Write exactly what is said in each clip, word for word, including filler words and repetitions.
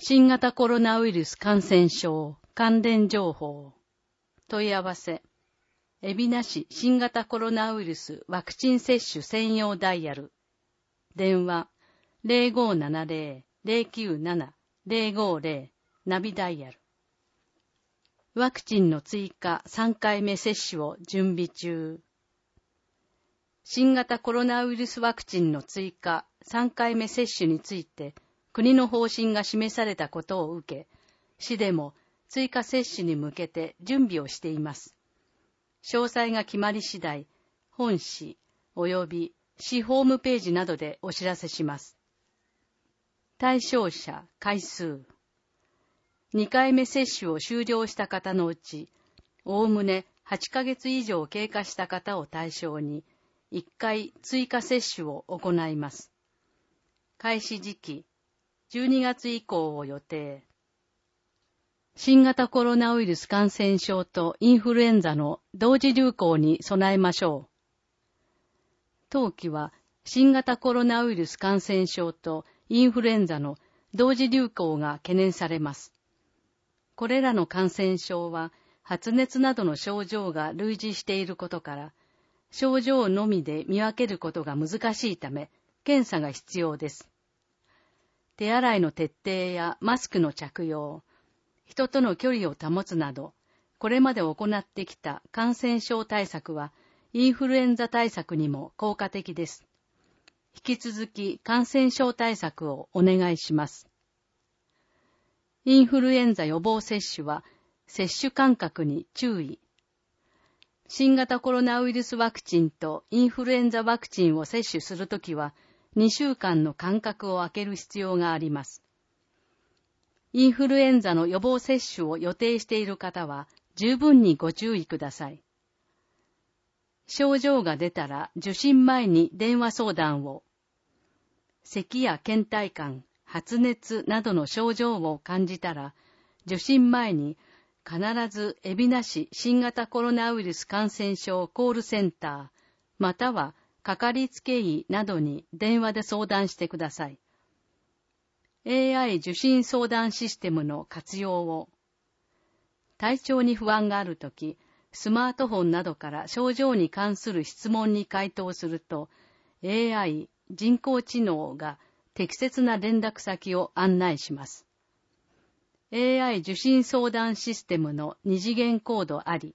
新型コロナウイルス感染症関連情報問い合わせ海老名市新型コロナウイルスワクチン接種専用ダイヤル電話 ゼロごーななゼロ ゼロきゅうなな ゼロごーゼロ ナビダイヤルワクチンの追加さんかいめ接種を準備中新型コロナウイルスワクチンの追加さんかいめ接種について国の方針が示されたことを受け、市でも追加接種に向けて準備をしています。詳細が決まり次第、本市及び市ホームページなどでお知らせします。対象者回数にかいめ接種を終了した方のうち、おおむねはちかげつ以上経過した方を対象に、いっかい追加接種を行います。開始時期、じゅうにがつ以降を予定。新型コロナウイルス感染症とインフルエンザの同時流行に備えましょう。当期は新型コロナウイルス感染症とインフルエンザの同時流行が懸念されます。これらの感染症は発熱などの症状が類似していることから、症状のみで見分けることが難しいため、検査が必要です。手洗いの徹底やマスクの着用、人との距離を保つなど、これまで行ってきた感染症対策は、インフルエンザ対策にも効果的です。引き続き感染症対策をお願いします。インフルエンザ予防接種は、接種間隔に注意。新型コロナウイルスワクチンとインフルエンザワクチンを接種するときは、にしゅうかんの間隔を空ける必要があります。インフルエンザの予防接種を予定している方は十分にご注意ください。症状が出たら受診前に電話相談を。咳や倦怠感、発熱などの症状を感じたら受診前に必ず海老名市新型コロナウイルス感染症コールセンターまたはかかりつけ医などに電話で相談してください。エーアイ 受診相談システムの活用を。体調に不安があるとき、スマートフォンなどから症状に関する質問に回答すると、エーアイ 人工知能が適切な連絡先を案内します。エーアイ 受診相談システムの二次元コードあり。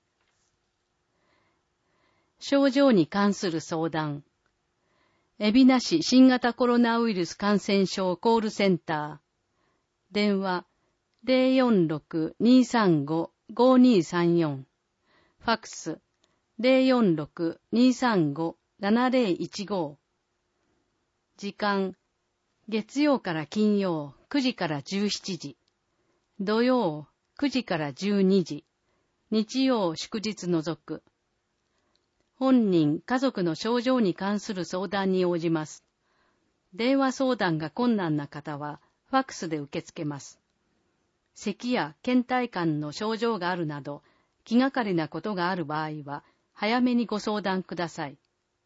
症状に関する相談。海老名市新型コロナウイルス感染症コールセンター。電話 ゼロよんろく にさんご ごにさんよん。ファックス ゼロよんろく にさんご ななゼロいちご。時間月曜から金曜くじからじゅうしちじ。土曜くじからじゅうにじ。日曜祝日除く。本人、家族の症状に関する相談に応じます。電話相談が困難な方は、ファックスで受け付けます。咳や倦怠感の症状があるなど、気がかりなことがある場合は、早めにご相談ください。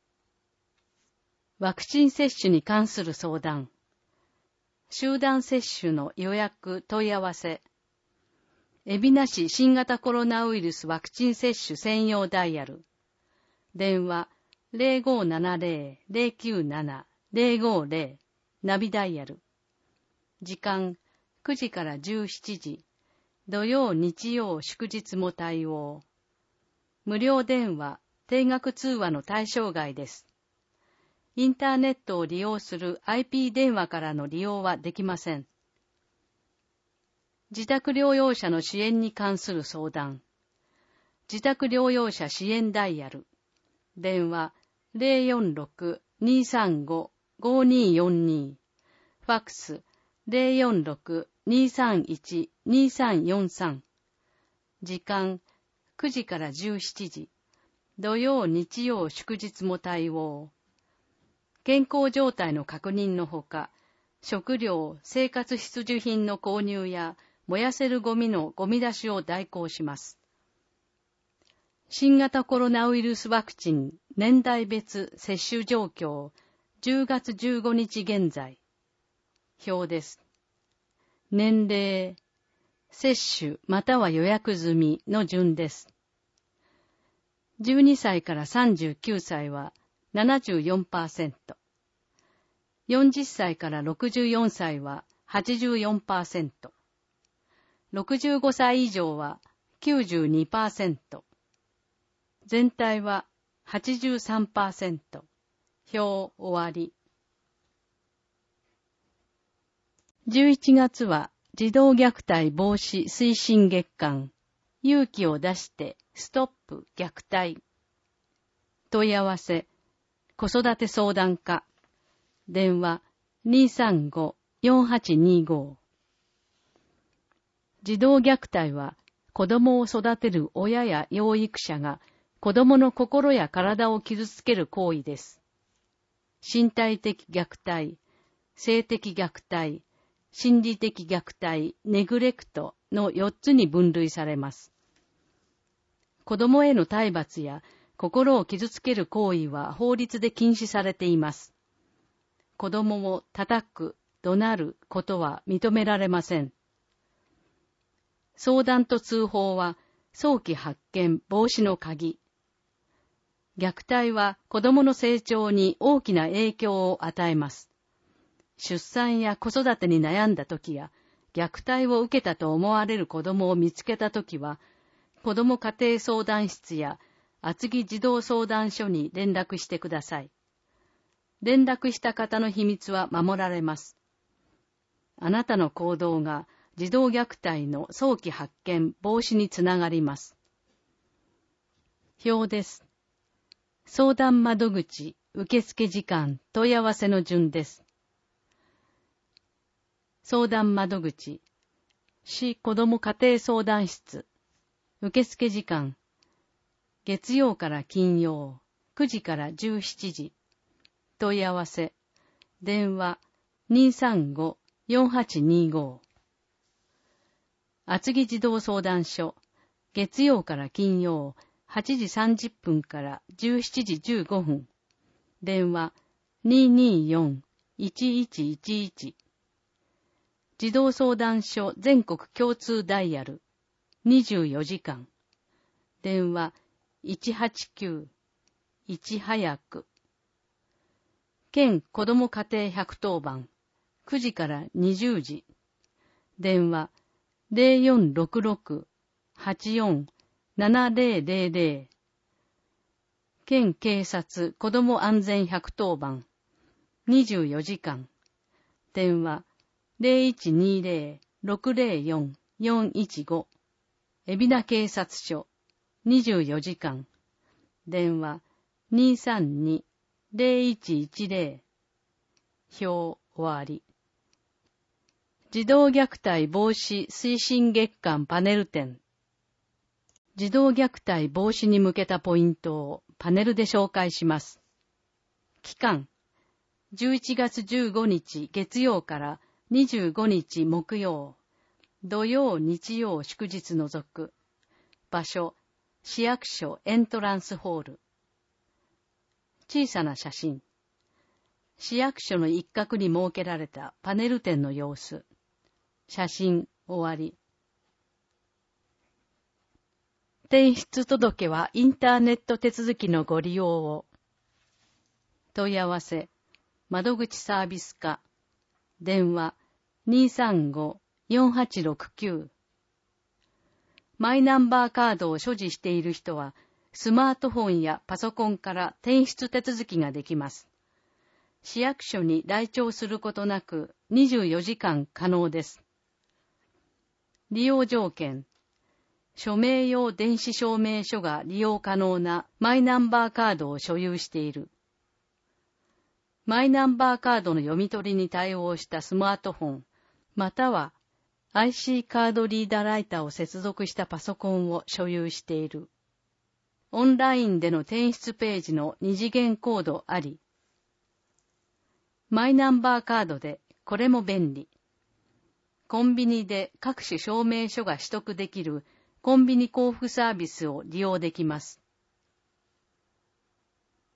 ワクチン接種に関する相談。集団接種の予約問い合わせ。海老名市新型コロナウイルスワクチン接種専用ダイヤル。電話 ゼロごーななゼロ ゼロきゅうなな ゼロごーゼロ ナビダイヤル。時間くじからじゅうしちじ。土曜日曜祝日も対応。無料電話、定額通話の対象外です。インターネットを利用する アイピー 電話からの利用はできません。自宅療養者の支援に関する相談。自宅療養者支援ダイヤル。電話 ゼロよんろく にさんご ごによんに。ファックス ゼロよんろく にさんいち にさんよんさん。時間くじからじゅうしちじ。土曜日曜祝日も対応。健康状態の確認のほか、食料、生活必需品の購入や燃やせるゴミのゴミ出しを代行します。新型コロナウイルスワクチン年代別接種状況じゅうがつじゅうごにち現在。表です。 年齢、接種または予約済みの順です。じゅうにさいからさんじゅうきゅうさいは ななじゅうよんパーセント、よんじゅっさいからろくじゅうよんさいは はちじゅうよんパーセント、ろくじゅうごさい以上は きゅうじゅうにパーセント、全体は はちじゅうさんパーセント。表終わり。じゅういちがつは児童虐待防止推進月間、勇気を出してストップ虐待。問い合わせ、子育て相談課、電話 にーさんごーよんはちにーごー。児童虐待は子供を育てる親や養育者が子供の心や体を傷つける行為です。身体的虐待、性的虐待、心理的虐待、ネグレクトのよっつに分類されます。子供への体罰や心を傷つける行為は法律で禁止されています。子供を叩く、怒鳴ることは認められません。相談と通報は早期発見、防止の鍵。虐待は子供の成長に大きな影響を与えます。出産や子育てに悩んだ時や、虐待を受けたと思われる子供を見つけた時は、子供家庭相談室や厚木児童相談所に連絡してください。連絡した方の秘密は守られます。あなたの行動が児童虐待の早期発見、防止につながります。表です。相談窓口、受付時間、問い合わせの順です。相談窓口、市子ども家庭相談室、受付時間、月曜から金曜、くじからじゅうしちじ、問い合わせ、電話 にーさんごーよんはちにーごー。厚木児童相談所、月曜から金曜、はちじさんじゅっぷんからじゅうしちじじゅうごふん。電話 にーにーよんーいちいちいちいち。児童相談所全国共通ダイヤルにじゅうよじかん。電話いちはちきゅういち早く。県子ども家庭ひゃくとおばんくじからにじゅうじ。電話ゼロよんろくろくはちよんななゼロゼロゼロ。県警察子ども安全ひゃくとおばんにじゅうよじかん。電話ゼロいちにゼロろくゼロよんよんいちご。海老名警察署にじゅうよじかん。電話にーさんにゼロいちいちゼロ。表終わり。児童虐待防止推進月間パネル展。児童虐待防止に向けたポイントをパネルで紹介します。期間、じゅういちがつじゅうごにち月曜からにじゅうごにち木曜、土曜日曜祝日除く。場所、市役所エントランスホール。小さな写真。市役所の一角に設けられたパネル展の様子。写真終わり。転出届はインターネット手続きのご利用を。問い合わせ、窓口サービス課。電話にーさんごーよんはちろくきゅう。マイナンバーカードを所持している人は、スマートフォンやパソコンから転出手続きができます。市役所に来庁することなくにじゅうよじかん可能です。利用条件。署名用電子証明書が利用可能なマイナンバーカードを所有している。マイナンバーカードの読み取りに対応したスマートフォン、または アイシー カードリーダーライターを接続したパソコンを所有している。オンラインでの転出ページの二次元コードあり。マイナンバーカードでこれも便利。コンビニで各種証明書が取得できるコンビニ交付サービスを利用できます。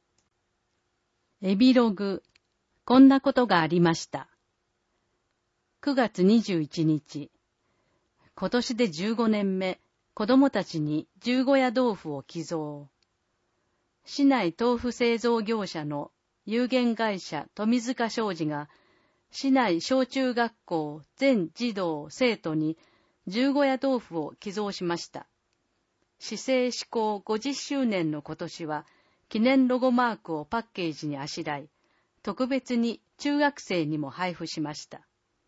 エビログ、こんなことがありました。 くがつにじゅういちにち、今年でじゅうごねんめ、子供たちに十五夜豆腐を寄贈。市内豆腐製造業者の有限会社富塚商事が、市内小中学校全児童生徒に十五夜豆腐を寄贈しました。市政施行ごじゅっしゅうねんの今年は、記念ロゴマークをパッケージにあしらい、特別に中学生にも配布しました。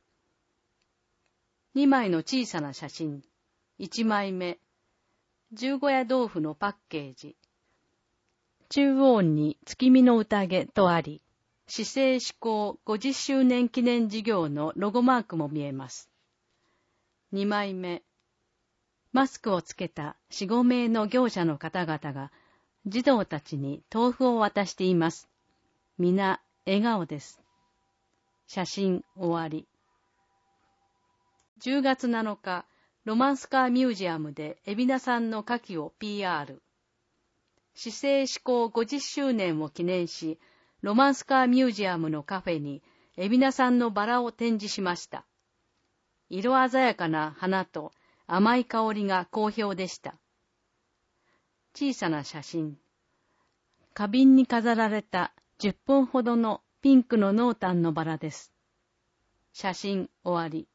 にまいの小さな写真。いちまいめ。十五夜豆腐のパッケージ。中央に月見の宴とあり、市政施行ごじゅっしゅうねん記念事業のロゴマークも見えます。にまいめ。マスクをつけたよん、ごめいの業者の方々が、児童たちに豆腐を渡しています。みな笑顔です。写真終わり。じゅうがつなのか、ロマンスカーミュージアムで海老名産の牡蠣を ピーアール。市政施行ごじゅっしゅうねんを記念し、ロマンスカーミュージアムのカフェに海老名産のバラを展示しました。色鮮やかな花と甘い香りが好評でした。小さな写真。花瓶に飾られたじゅっぽんほどのピンクの濃淡のバラです。写真終わり。